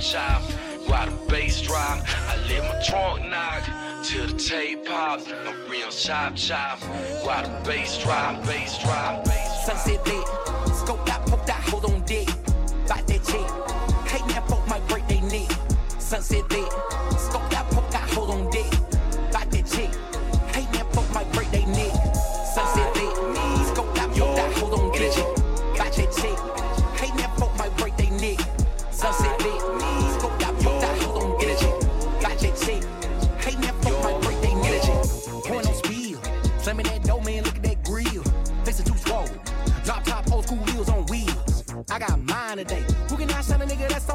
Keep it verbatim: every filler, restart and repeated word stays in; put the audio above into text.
chop. While the bass drop, I let my trunk knock till the tape pop. No real chop chop. While the bass drop, bass drop, bass drop. Sunset lit, scope that, poke that, hold on dick. Bite that chick, hate that folk might break they neck. Sunset lit, scope that, poke that, hold on dick. Bite that chick, hate that folk might break they neck. Sunset lit, scope that, poke that, hold on dick. Bite that chick, hate that folk might break they neck. Sunset lit, scope that, poke that, hold on dick. Bite that chick, hate that folk might break they neck. Pouring on speed, slamming that dough, man, look at that grill. Facing too swole, drop top, old school wheels on wheels. I got mine today. Who can I shine a nigga that's so